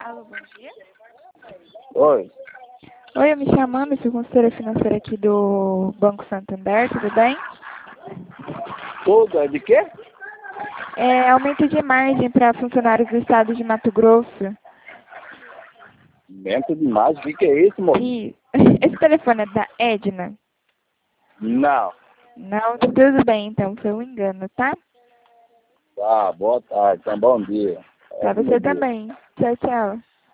Alô, bom dia. Oi, Oi, eu me chamando, sou consultora financeira aqui do Banco Santander, tudo bem? tudo é de quê? É aumento de margem para funcionários do estado de Mato Grosso. Dentro de mais, o que é isso, moço? E esse telefone é da Edna? Não. Não, tudo bem, então, foi um engano, tá? Tá, boa tarde, então bom dia. Pra Ótimo você dia. também. Tchau, tchau.